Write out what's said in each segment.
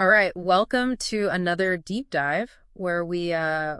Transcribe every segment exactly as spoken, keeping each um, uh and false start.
All right, welcome to another deep dive where we uh,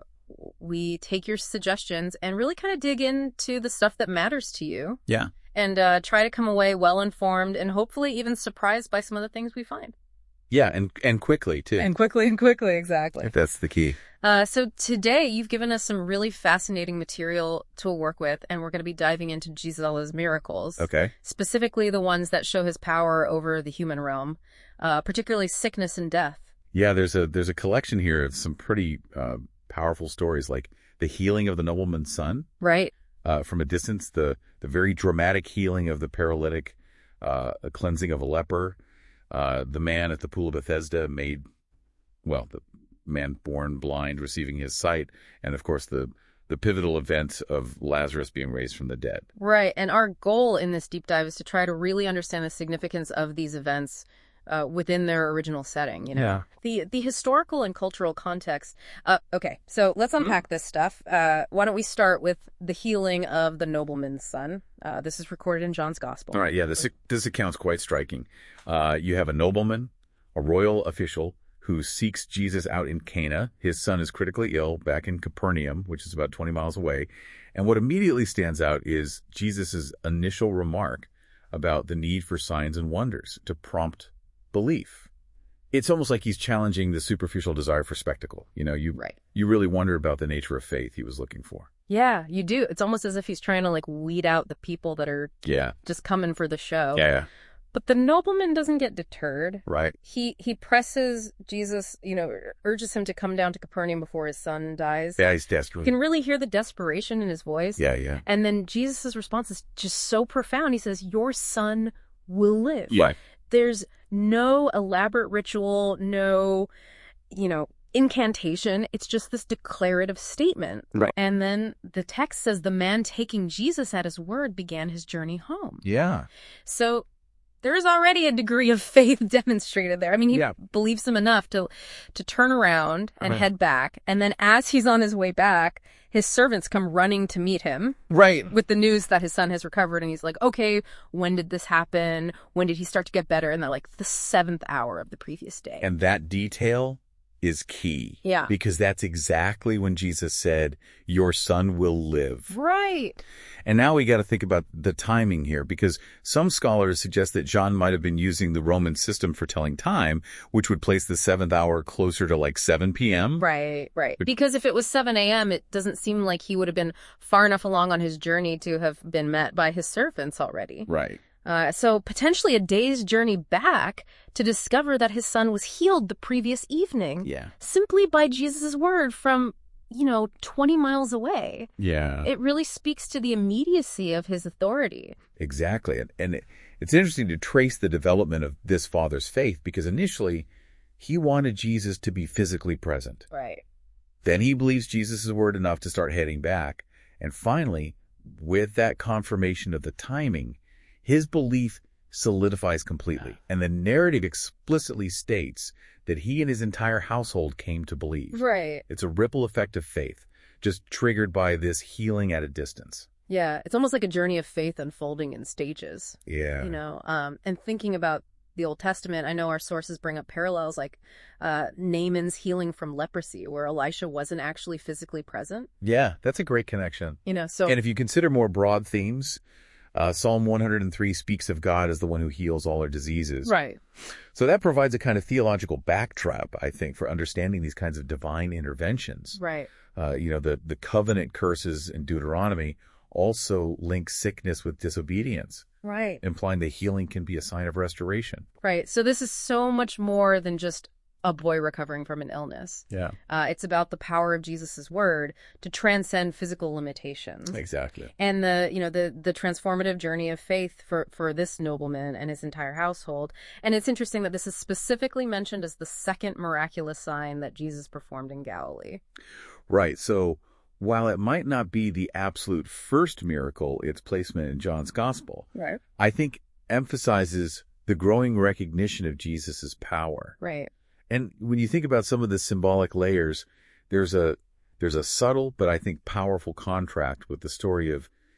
we take your suggestions and really kind of dig into the stuff that matters to you. Yeah. And uh, try to come away well-informed and hopefully even surprised by some of the things we find. Yeah, and and quickly, too. And quickly and quickly, exactly. If that's the key. Uh, so today, you've given us some really fascinating material to work with, and we're going to be diving into Jesus' miracles. Okay. Specifically the ones that show his power over the human realm, uh, particularly sickness and death. Yeah, there's a there's a collection here of some pretty uh, powerful stories, like the healing of the nobleman's son. Right. Uh, from a distance, the, the very dramatic healing of the paralytic, uh, a cleansing of a leper, uh, the man at the pool of Bethesda made, well, the man born blind receiving his sight, and of course the the pivotal event of Lazarus being raised from the dead. Right, and our goal in this deep dive is to try to really understand the significance of these events Uh, within their original setting, you know, yeah. the the historical and cultural context. Uh, okay, so let's unpack mm-hmm. this stuff. Uh, why don't we start with the healing of the nobleman's son? Uh, this is recorded in John's Gospel. All right, yeah, this this account's quite striking. Uh, you have a nobleman, a royal official, who seeks Jesus out in Cana. His son is critically ill back in Capernaum, which is about twenty miles away. And what immediately stands out is Jesus's initial remark about the need for signs and wonders to prompt belief. It's almost like he's challenging the superficial desire for spectacle. You know, you right. you really wonder about the nature of faith he was looking for. Yeah, you do. It's almost as if he's trying to like weed out the people that are yeah. just coming for the show. Yeah, yeah. But the nobleman doesn't get deterred. Right. He he presses Jesus, you know, urges him to come down to Capernaum before his son dies. Yeah, he's desperate. You can really hear the desperation in his voice. Yeah, yeah. And then Jesus' response is just so profound. He says, "Your son will live." Yeah. There's no elaborate ritual, no, you know, incantation. It's just this declarative statement. Right. And then the text says the man taking Jesus at his word began his journey home. Yeah. So there's already a degree of faith demonstrated there. I mean, he yeah. believes him enough to to turn around and right. head back. And then as he's on his way back, his servants come running to meet him. Right. With the news that his son has recovered. And he's like, okay, when did this happen? When did he start to get better? And they're like, the seventh hour of the previous day. And that detail is key. Yeah. Because that's exactly when Jesus said, your son will live. Right. And now we got to think about the timing here, because some scholars suggest that John might have been using the Roman system for telling time, which would place the seventh hour closer to like seven p.m. Right, right. Because if it was seven a.m., it doesn't seem like he would have been far enough along on his journey to have been met by his servants already. Right. Uh, so potentially a day's journey back to discover that his son was healed the previous evening. Yeah. Simply by Jesus' word from, you know, twenty miles away. Yeah. It really speaks to the immediacy of his authority. Exactly. And, and it, it's interesting to trace the development of this father's faith, because initially he wanted Jesus to be physically present. Right. Then he believes Jesus' word enough to start heading back. And finally, with that confirmation of the timing, his belief solidifies completely. And the narrative explicitly states that he and his entire household came to believe. Right. It's a ripple effect of faith, just triggered by this healing at a distance. Yeah. It's almost like a journey of faith unfolding in stages. Yeah. You know, um, and thinking about the Old Testament, I know our sources bring up parallels like uh, Naaman's healing from leprosy, where Elisha wasn't actually physically present. Yeah, that's a great connection. You know, so. And if you consider more broad themes, Uh, Psalm one hundred three speaks of God as the one who heals all our diseases. Right. So that provides a kind of theological backdrop, I think, for understanding these kinds of divine interventions. Right. Uh, you know, the, the covenant curses in Deuteronomy also link sickness with disobedience. Right. Implying that healing can be a sign of restoration. Right. So this is so much more than just a boy recovering from an illness. Yeah. Uh, it's about the power of Jesus' word to transcend physical limitations. Exactly. And the, you know, the, the transformative journey of faith for, for this nobleman and his entire household. And it's interesting that this is specifically mentioned as the second miraculous sign that Jesus performed in Galilee. Right. So while it might not be the absolute first miracle, its placement in John's gospel, right, I think emphasizes the growing recognition of Jesus's power. Right. And when you think about some of the symbolic layers, there's a there's a subtle but I think powerful contrast with the story of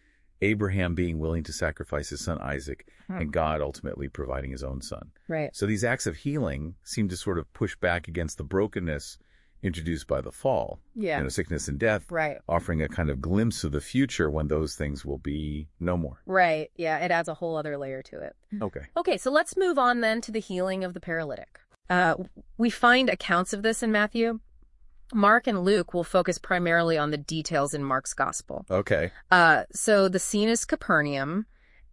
Abraham being willing to sacrifice his son Isaac, Hmm. and God ultimately providing his own son. Right. So these acts of healing seem to sort of push back against the brokenness introduced by the fall. Yeah. You know, sickness and death, Right. offering a kind of glimpse of the future when those things will be no more. Right. Yeah. It adds a whole other layer to it. Okay. Okay. So let's move on then to the healing of the paralytic. Uh, we find accounts of this in Matthew. Mark and Luke will focus primarily on the details in Mark's gospel. Okay. Uh, so the scene is Capernaum,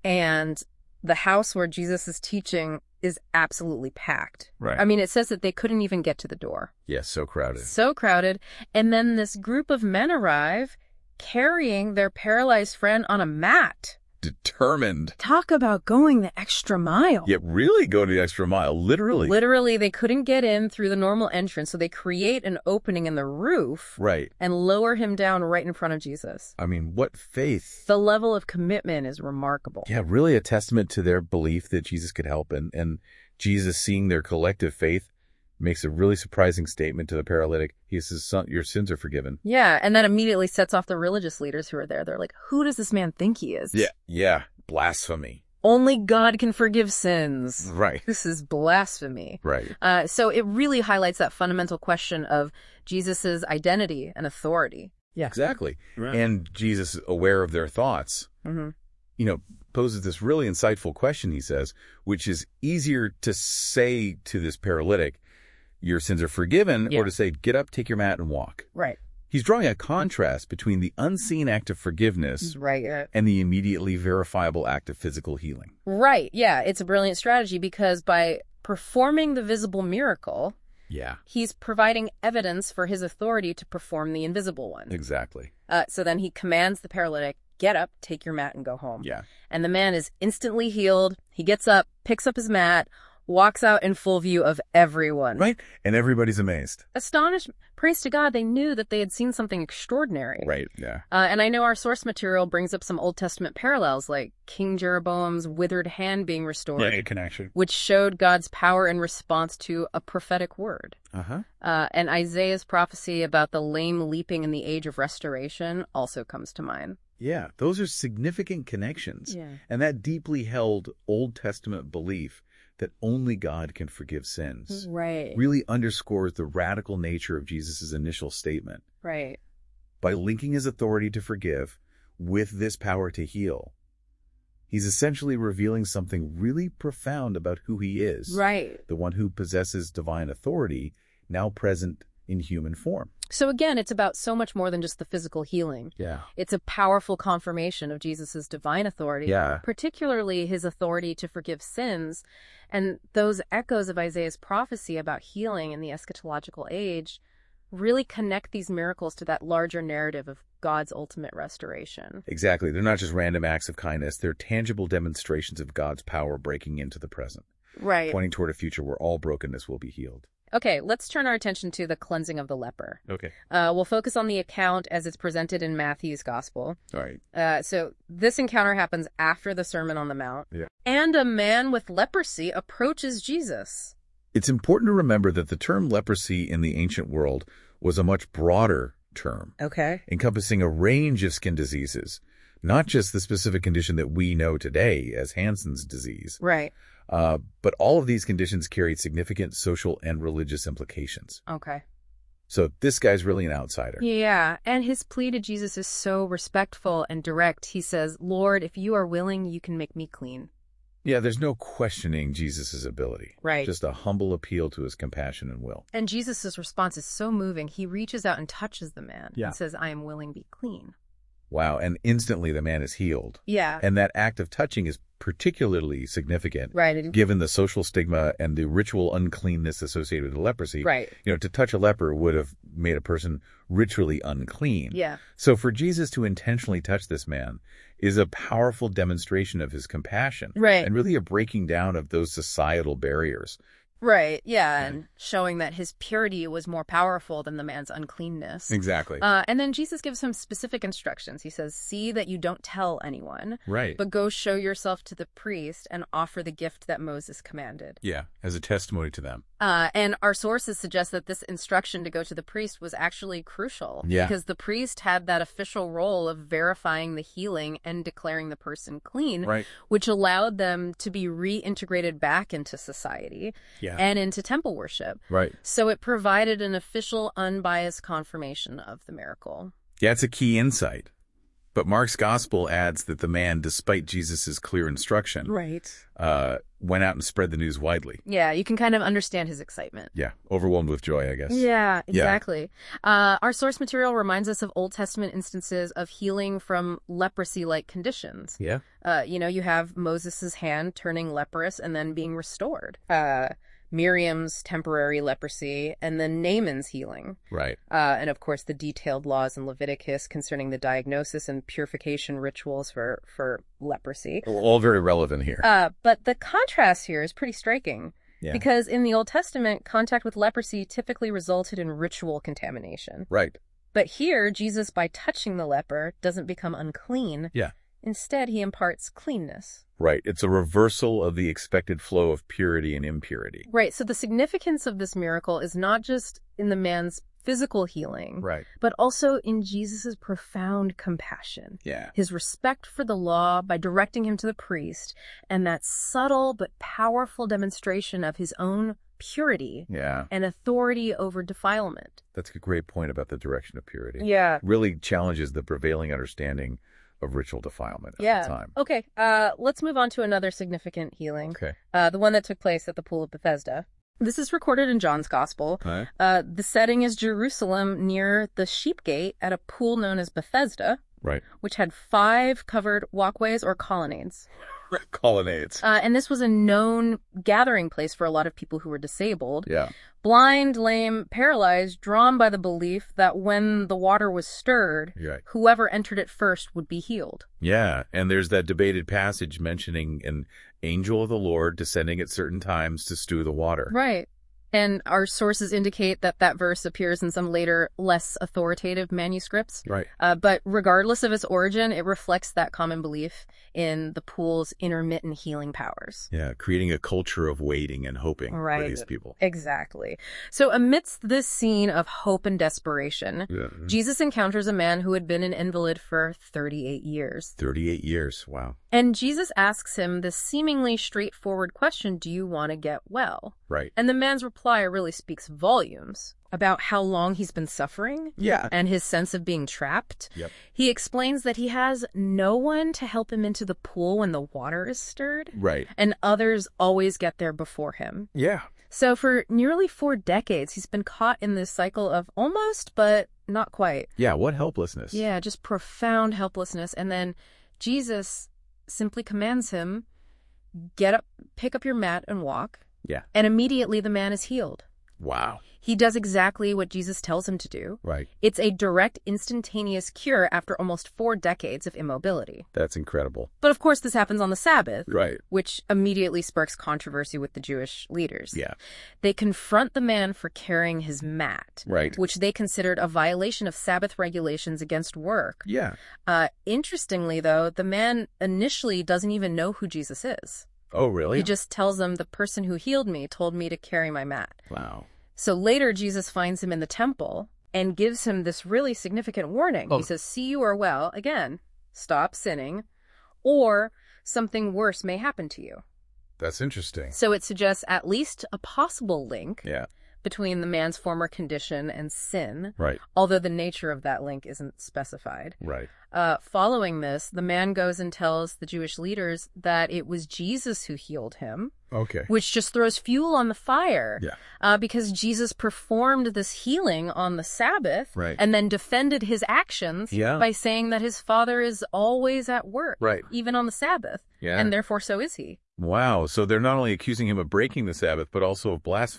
and the house where Jesus is teaching is absolutely packed. Right. I mean, it says that they couldn't even get to the door. Yes, so crowded. So crowded. And then this group of men arrive carrying their paralyzed friend on a mat. Determined. Talk about going the extra mile. Yet really go the extra mile, literally. Literally, they couldn't get in through the normal entrance, so they create an opening in the roof Right. and lower him down right in front of Jesus. I mean, what faith. The level of commitment is remarkable. Yeah, really a testament to their belief that Jesus could help. And, and Jesus, seeing their collective faith, makes a really surprising statement to the paralytic. He says, "Son, your sins are forgiven." Yeah, and that immediately sets off the religious leaders who are there. They're like, who does this man think he is? Yeah, yeah. Blasphemy. Only God can forgive sins. Right. This is blasphemy. Right. Uh, so it really highlights that fundamental question of Jesus's identity and authority. Yeah. Exactly. Right. And Jesus, aware of their thoughts, Mm-hmm. you know, poses this really insightful question, he says, which is easier to say to this paralytic, your sins are forgiven, Yeah. or to say, get up, take your mat, and walk. Right. He's drawing a contrast between the unseen act of forgiveness Right. Yeah. and the immediately verifiable act of physical healing. Right. Yeah. It's a brilliant strategy because by performing the visible miracle, Yeah. he's providing evidence for his authority to perform the invisible one. Exactly. Uh, so then he commands the paralytic, get up, take your mat, and go home. Yeah. And the man is instantly healed. He gets up, picks up his mat, walks out in full view of everyone. Right? And everybody's amazed. Astonished, praise to God, they knew that they had seen something extraordinary. Right. Yeah. Uh, and I know our source material brings up some Old Testament parallels, like King Jeroboam's withered hand being restored, Yeah, a connection. which showed God's power in response to a prophetic word. Uh-huh. Uh, and Isaiah's prophecy about the lame leaping in the age of restoration also comes to mind. Yeah. Those are significant connections. Yeah. And that deeply held Old Testament belief that only God can forgive sins Right. really underscores the radical nature of Jesus' initial statement. Right. By linking his authority to forgive with this power to heal, he's essentially revealing something really profound about who he is. Right. The one who possesses divine authority, now present in human form. So again, it's about so much more than just the physical healing. Yeah. It's a powerful confirmation of Jesus's divine authority, Yeah. particularly his authority to forgive sins. And those echoes of Isaiah's prophecy about healing in the eschatological age really connect these miracles to that larger narrative of God's ultimate restoration. Exactly. They're not just random acts of kindness. They're tangible demonstrations of God's power breaking into the present, Right. pointing toward a future where all brokenness will be healed. Okay, let's turn our attention to the cleansing of the leper. Okay. Uh, we'll focus on the account as it's presented in Matthew's gospel. All right. Uh, so this encounter happens after the Sermon on the Mount. Yeah. And a man with leprosy approaches Jesus. It's important to remember that the term leprosy in the ancient world was a much broader term, Okay. encompassing a range of skin diseases, not just the specific condition that we know today as Hansen's disease. Right. Uh, but all of these conditions carried significant social and religious implications. Okay. So this guy's really an outsider. Yeah, and his plea to Jesus is so respectful and direct. He says, Lord, if you are willing, you can make me clean. Yeah, there's no questioning Jesus' ability. Right. Just a humble appeal to his compassion and will. And Jesus' response is so moving. He reaches out and touches the man Yeah. and says, I am willing, be clean. Wow. And instantly the man is healed. Yeah. And that act of touching is particularly significant. Right. It- Given the social stigma and the ritual uncleanness associated with leprosy. Right. You know, to touch a leper would have made a person ritually unclean. Yeah. So for Jesus to intentionally touch this man is a powerful demonstration of his compassion. Right. And really a breaking down of those societal barriers Right, yeah, and showing that his purity was more powerful than the man's uncleanness. Exactly. Uh, and then Jesus gives him specific instructions. He says, see that you don't tell anyone, Right. but go show yourself to the priest and offer the gift that Moses commanded. Yeah, as a testimony to them. Uh, and our sources suggest that this instruction to go to the priest was actually crucial. Yeah. Because the priest had that official role of verifying the healing and declaring the person clean, Right. which allowed them to be reintegrated back into society Yeah. and into temple worship. Right. So it provided an official, unbiased confirmation of the miracle. Yeah, it's a key insight. But Mark's gospel adds that the man, despite Jesus' clear instruction, Right. uh, went out and spread the news widely. Yeah, you can kind of understand his excitement. Yeah, overwhelmed with joy, I guess. Yeah, exactly. Yeah. Uh, our source material reminds us of Old Testament instances of healing from leprosy-like conditions. Yeah. Uh, you know, you have Moses' hand turning leprous and then being restored. Uh, Miriam's temporary leprosy, and then Naaman's healing. Right. Uh, and of course, the detailed laws in Leviticus concerning the diagnosis and purification rituals for, for leprosy. All very relevant here. Uh, but the contrast here is pretty striking. Yeah. Because in the Old Testament, contact with leprosy typically resulted in ritual contamination. Right. But here, Jesus, by touching the leper, doesn't become unclean. Yeah. Instead, he imparts cleanness. Right. It's a reversal of the expected flow of purity and impurity. Right. So the significance of this miracle is not just in the man's physical healing, Right. but also in Jesus' profound compassion. Yeah. His respect for the law by directing him to the priest, and that subtle but powerful demonstration of his own purity Yeah. and authority over defilement. That's a great point about the direction of purity. Yeah. Really challenges the prevailing understanding of ritual defilement at Yeah. the time. Okay. Uh, let's move on to another significant healing. Okay. Uh, the one that took place at the Pool of Bethesda. This is recorded in John's Gospel. All right. Uh, the setting is Jerusalem near the Sheep Gate at a pool known as Bethesda, Right. which had five covered walkways or colonnades. Colonnades. Uh, and this was a known gathering place for a lot of people who were disabled. Yeah. Blind, lame, paralyzed, drawn by the belief that when the water was stirred, Right. whoever entered it first would be healed. Yeah. And there's that debated passage mentioning an angel of the Lord descending at certain times to stew the water. Right. And our sources indicate that that verse appears in some later, less authoritative manuscripts. Right. Uh, but regardless of its origin, it reflects that common belief in the pool's intermittent healing powers. Yeah. Creating a culture of waiting and hoping Right. for these people. Exactly. So amidst this scene of hope and desperation, Yeah. Jesus encounters a man who had been an invalid for thirty-eight years. thirty-eight years. Wow. And Jesus asks him this seemingly straightforward question, do you want to get well? Right. And the man's reply really speaks volumes about how long he's been suffering Yeah. and his sense of being trapped. Yep. He explains that he has no one to help him into the pool when the water is stirred, Right. and others always get there before him. Yeah. So for nearly four decades, he's been caught in this cycle of almost, but not quite. Yeah. What helplessness. Yeah, just profound helplessness. And then Jesus simply commands him, get up, pick up your mat and walk. Yeah. And immediately the man is healed. Wow. He does exactly what Jesus tells him to do. Right. It's a direct, instantaneous cure after almost four decades of immobility. That's incredible. But of course, this happens on the Sabbath, Right. which immediately sparks controversy with the Jewish leaders. Yeah. They confront the man for carrying his mat, Right. which they considered a violation of Sabbath regulations against work. Yeah. Uh, interestingly, though, the man initially doesn't even know who Jesus is. Oh, really? He just tells them, the person who healed me told me to carry my mat. Wow. So later, Jesus finds him in the temple and gives him this really significant warning. Oh. He says, see, you are well. Again, stop sinning, or something worse may happen to you. That's interesting. So it suggests at least a possible link Yeah. between the man's former condition and sin, Right. although the nature of that link isn't specified. Right. Uh, following this, the man goes and tells the Jewish leaders that it was Jesus who healed him, Okay. which just throws fuel on the fire. Yeah. Uh, because Jesus performed this healing on the Sabbath Right. and then defended his actions Yeah. by saying that his Father is always at work, Right. even on the Sabbath, Yeah. and therefore so is he. Wow. So they're not only accusing him of breaking the Sabbath, but also of blasphemy.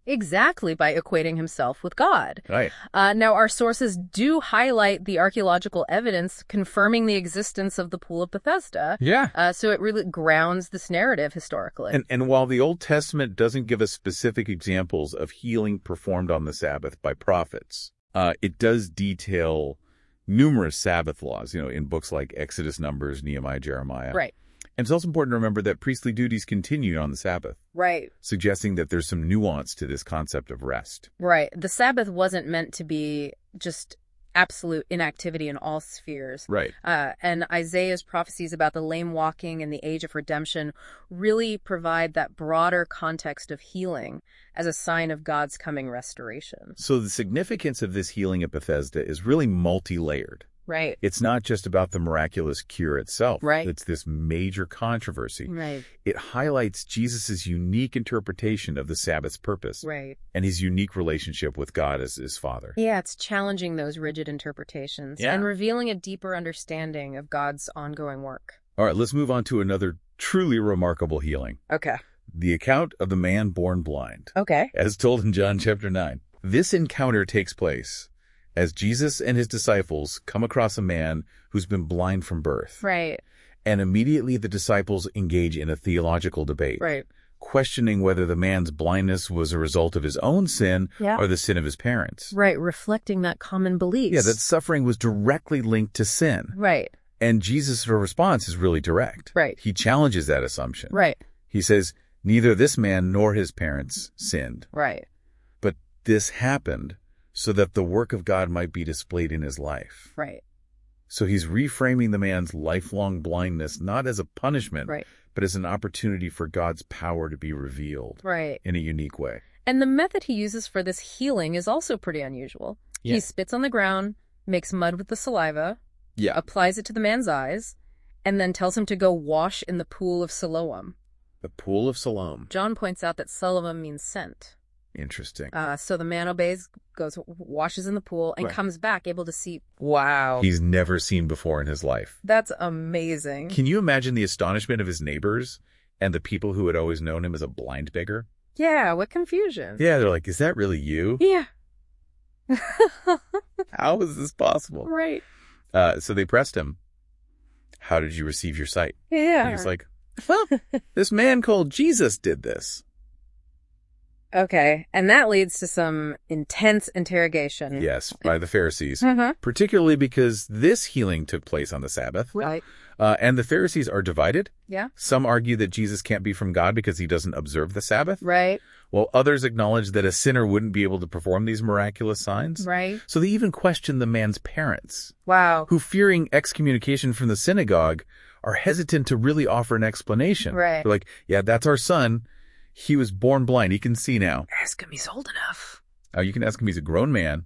Exactly, by equating himself with God. Right. Uh, now, our sources do highlight the archaeological evidence confirming the existence of the Pool of Bethesda. Yeah. Uh, so it really grounds this narrative historically. And, and while the Old Testament doesn't give us specific examples of healing performed on the Sabbath by prophets, uh, it does detail numerous Sabbath laws, you know, in books like Exodus, Numbers, Nehemiah, Jeremiah. Right. And it's also important to remember that priestly duties continued on the Sabbath, Right. suggesting that there's some nuance to this concept of rest. Right. The Sabbath wasn't meant to be just absolute inactivity in all spheres. Right. Uh, and Isaiah's prophecies about the lame walking and the age of redemption really provide that broader context of healing as a sign of God's coming restoration. So the significance of this healing at Bethesda is really multi-layered. Right. It's not just about the miraculous cure itself. Right. It's this major controversy. Right. It highlights Jesus' unique interpretation of the Sabbath's purpose. Right. And his unique relationship with God as his Father. Yeah, it's challenging those rigid interpretations Yeah. and revealing a deeper understanding of God's ongoing work. All right, let's move on to another truly remarkable healing. Okay. The account of the man born blind, Okay. as told in John chapter nine. This encounter takes place as Jesus and his disciples come across a man who's been blind from birth. Right. And immediately the disciples engage in a theological debate, Right. questioning whether the man's blindness was a result of his own sin Yeah. or the sin of his parents. Right. Reflecting that common belief. Yeah, that suffering was directly linked to sin. Right. And Jesus' response is really direct. Right. He challenges that assumption. Right. He says, neither this man nor his parents sinned, Right. but this happened so that the work of God might be displayed in his life. Right. So he's reframing the man's lifelong blindness not as a punishment, Right. but as an opportunity for God's power to be revealed Right. in a unique way. And the method he uses for this healing is also pretty unusual. Yeah. He spits on the ground, makes mud with the saliva, Yeah. applies it to the man's eyes, and then tells him to go wash in the pool of Siloam. The pool of Siloam. John points out that Siloam means sent. Interesting. Uh, so the man obeys, goes, washes in the pool, and Right. comes back able to see. Wow. He's never seen before in his life. That's amazing. Can you imagine the astonishment of his neighbors and the people who had always known him as a blind beggar? Yeah, what confusion. Yeah, they're like, is that really you? Yeah. How is this possible? Right. Uh, so they pressed him. How did you receive your sight? Yeah. And he's like, well, this man called Jesus did this. Okay, and that leads to some intense interrogation. Yes, by the Pharisees, Uh-huh. particularly because this healing took place on the Sabbath. Right. Uh, and the Pharisees are divided. Yeah. Some argue that Jesus can't be from God because he doesn't observe the Sabbath, Right. while others acknowledge that a sinner wouldn't be able to perform these miraculous signs. Right. So they even question the man's parents, Wow. who, fearing excommunication from the synagogue, are hesitant to really offer an explanation. Right. They're like, yeah, that's our son. He was born blind. He can see now. Ask him, he's old enough. Uh, you can ask him. He's a grown man.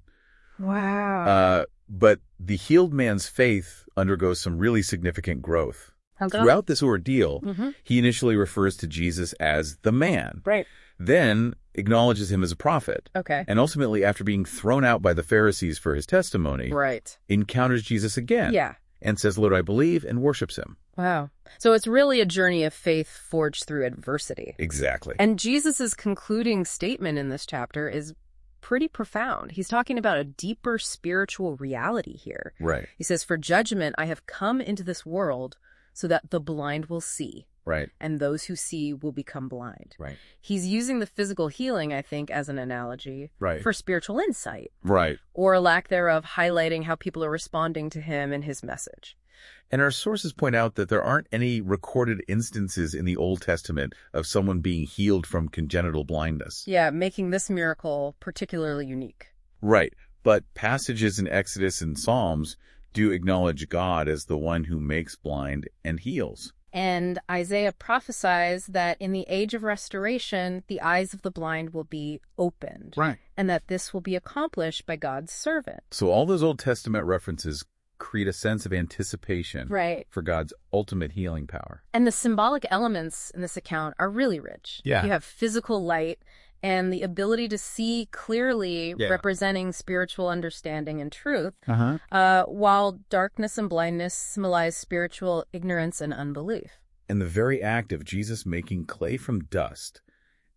Wow. Uh, but the healed man's faith undergoes some really significant growth. Okay. Throughout this ordeal, Mm-hmm. he initially refers to Jesus as the man, Right. then acknowledges him as a prophet, Okay. and ultimately, after being thrown out by the Pharisees for his testimony, Right. encounters Jesus again Yeah. and says, Lord, I believe, and worships him. Wow. So it's really a journey of faith forged through adversity. Exactly. And Jesus's concluding statement in this chapter is pretty profound. He's talking about a deeper spiritual reality here. Right, He says, for judgment, I have come into this world so that the blind will see, right, and those who see will become blind. right, He's using the physical healing, I think, as an analogy right, for spiritual insight, right. or a lack thereof, highlighting how people are responding to him and his message. And our sources point out that there aren't any recorded instances in the Old Testament of someone being healed from congenital blindness. Yeah, making this miracle particularly unique. Right. But passages in Exodus and Psalms do acknowledge God as the one who makes blind and heals. And Isaiah prophesies that in the age of restoration, the eyes of the blind will be opened, Right. and that this will be accomplished by God's servant. So all those Old Testament references create a sense of anticipation Right. for God's ultimate healing power. And the symbolic elements in this account are really rich. Yeah. You have physical light and the ability to see clearly, Yeah. representing spiritual understanding and truth, Uh-huh. uh, while darkness and blindness symbolize spiritual ignorance and unbelief. And the very act of Jesus making clay from dust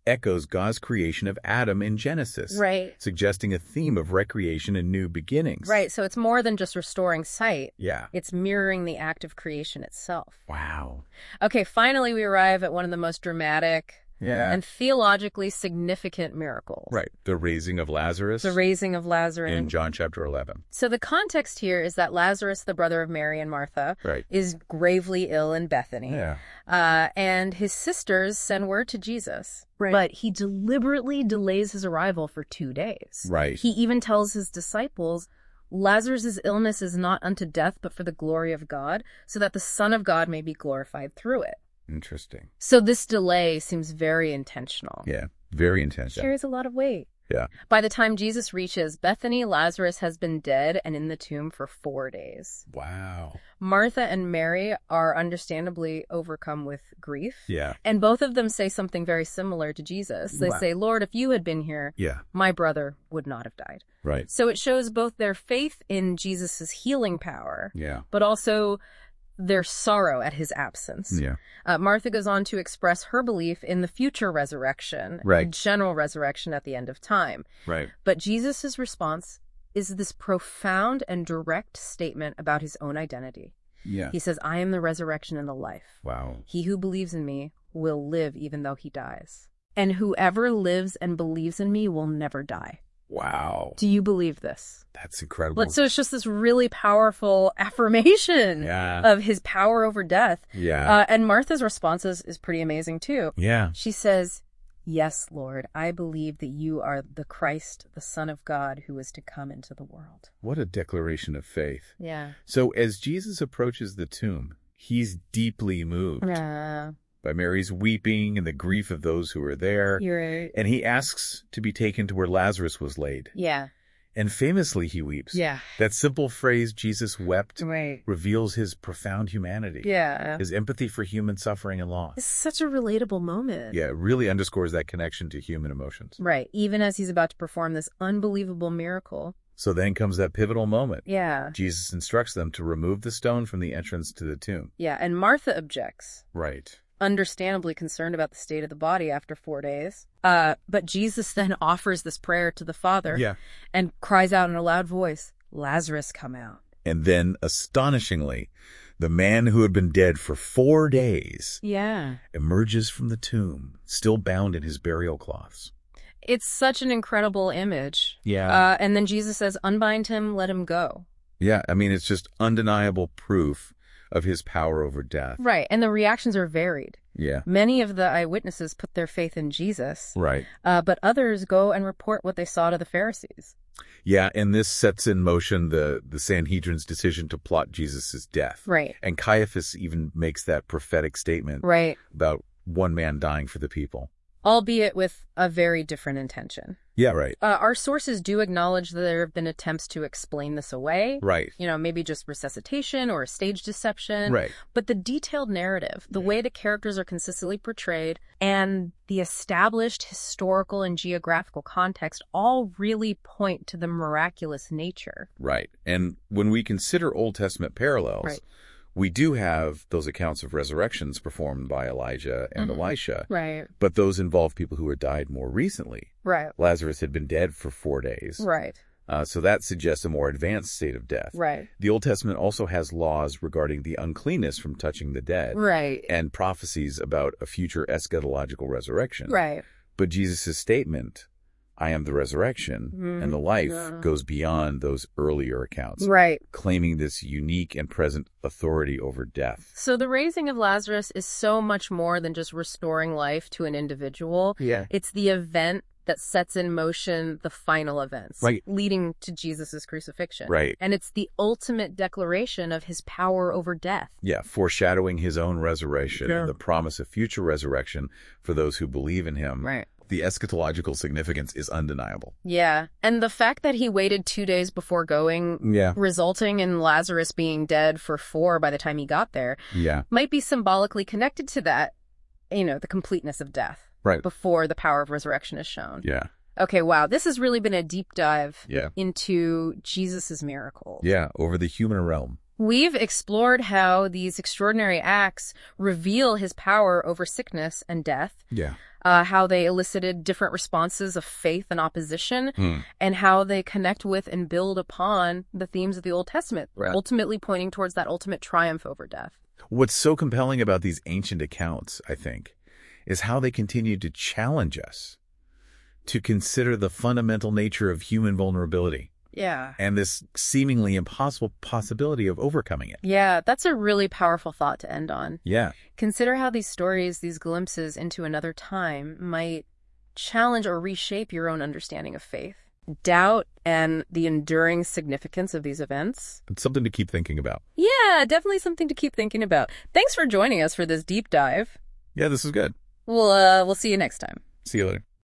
echoes God's creation of Adam in Genesis, Right. suggesting a theme of recreation and new beginnings. Right. So it's more than just restoring sight. Yeah. It's mirroring the act of creation itself. Wow. Okay, finally we arrive at one of the most dramatic Yeah. and theologically significant miracles. Right. The raising of Lazarus The raising of Lazarus. in John chapter eleven. So the context here is that Lazarus, the brother of Mary and Martha, Right. is gravely ill in Bethany. Yeah. Uh, and his sisters send word to Jesus. Right. But he deliberately delays his arrival for two days. Right. He even tells his disciples, Lazarus' illness is not unto death, but for the glory of God, so that the Son of God may be glorified through it. Interesting. So this delay seems very intentional. Yeah. Very intense. Carries a lot of weight. Yeah. By the time Jesus reaches Bethany, Lazarus has been dead and in the tomb for four days. Wow. Martha and Mary are understandably overcome with grief. Yeah. And both of them say something very similar to Jesus. They Wow. say, Lord, if you had been here, Yeah. my brother would not have died. Right. So it shows both their faith in Jesus' healing power, Yeah. but also their sorrow at his absence. Yeah. Uh, Martha goes on to express her belief in the future resurrection, Right. general resurrection at the end of time. Right. But Jesus' response is this profound and direct statement about his own identity. Yeah. He says, I am the resurrection and the life. Wow. He who believes in me will live even though he dies. And whoever lives and believes in me will never die. Wow. Do you believe this? That's incredible. But so it's just this really powerful affirmation Yeah. of his power over death. Yeah. Uh, and Martha's response is, is pretty amazing too. Yeah. She says, yes, Lord, I believe that you are the Christ, the Son of God, who is to come into the world. What a declaration of faith. Yeah. So as Jesus approaches the tomb, he's deeply moved Yeah. by Mary's weeping and the grief of those who were there. You're right. And he asks to be taken to where Lazarus was laid. Yeah. And famously he weeps. Yeah. That simple phrase, Jesus wept, Right. reveals his profound humanity. Yeah. His empathy for human suffering and loss. It's such a relatable moment. Yeah, it really underscores that connection to human emotions. Right. Even as he's about to perform this unbelievable miracle. So then comes that pivotal moment. Yeah. Jesus instructs them to remove the stone from the entrance to the tomb. Yeah. And Martha objects, Right. understandably concerned about the state of the body after four days. Uh, but Jesus then offers this prayer to the Father Yeah. and cries out in a loud voice, Lazarus, come out. And then, astonishingly, the man who had been dead for four days Yeah. emerges from the tomb, still bound in his burial cloths. It's such an incredible image. Yeah. Uh, and then Jesus says, unbind him, let him go. Yeah, I mean, it's just undeniable proof of his power over death. Right. And the reactions are varied. Yeah. Many of the eyewitnesses put their faith in Jesus, Right. uh, but others go and report what they saw to the Pharisees. Yeah, and this sets in motion the, the Sanhedrin's decision to plot Jesus' death. Right. And Caiaphas even makes that prophetic statement Right. about one man dying for the people. Albeit with a very different intention. Yeah, right. Uh, our sources do acknowledge that there have been attempts to explain this away. Right. You know, maybe just resuscitation or a stage deception. Right. But the detailed narrative, the way the characters are consistently portrayed, and the established historical and geographical context all really point to the miraculous nature. Right. And when we consider Old Testament parallels, Right. we do have those accounts of resurrections performed by Elijah and Mhm. Elisha, Right. but those involve people who had died more recently. Right. Lazarus had been dead for four days. Right. Uh, so that suggests a more advanced state of death. Right. The Old Testament also has laws regarding the uncleanness from touching the dead Right. and prophecies about a future eschatological resurrection. Right. But Jesus' statement, I am the resurrection Mhm. and the life, Yeah. goes beyond those earlier accounts, Right. claiming this unique and present authority over death. So the raising of Lazarus is so much more than just restoring life to an individual. Yeah. It's the event that sets in motion the final events, Right. leading to Jesus' crucifixion. Right. And it's the ultimate declaration of his power over death. Yeah, foreshadowing his own resurrection Yeah. and the promise of future resurrection for those who believe in him. Right. The eschatological significance is undeniable. Yeah. And the fact that he waited two days before going, Yeah. resulting in Lazarus being dead for four by the time he got there, Yeah. might be symbolically connected to that, you know, the completeness of death. Right. Before the power of resurrection is shown. Yeah. Okay, wow. This has really been a deep dive Yeah. into Jesus's miracles. Yeah. Over the human realm. We've explored how these extraordinary acts reveal his power over sickness and death, Yeah. uh, how they elicited different responses of faith and opposition, Hmm. and how they connect with and build upon the themes of the Old Testament, Right. ultimately pointing towards that ultimate triumph over death. What's so compelling about these ancient accounts, I think, is how they continue to challenge us to consider the fundamental nature of human vulnerability Yeah. and this seemingly impossible possibility of overcoming it. Yeah, that's a really powerful thought to end on. Yeah. Consider how these stories, these glimpses into another time, might challenge or reshape your own understanding of faith. Doubt and the enduring significance of these events. It's something to keep thinking about. Yeah, definitely something to keep thinking about. Thanks for joining us for this deep dive. Yeah, this is good. We'll, uh, we'll see you next time. See you later.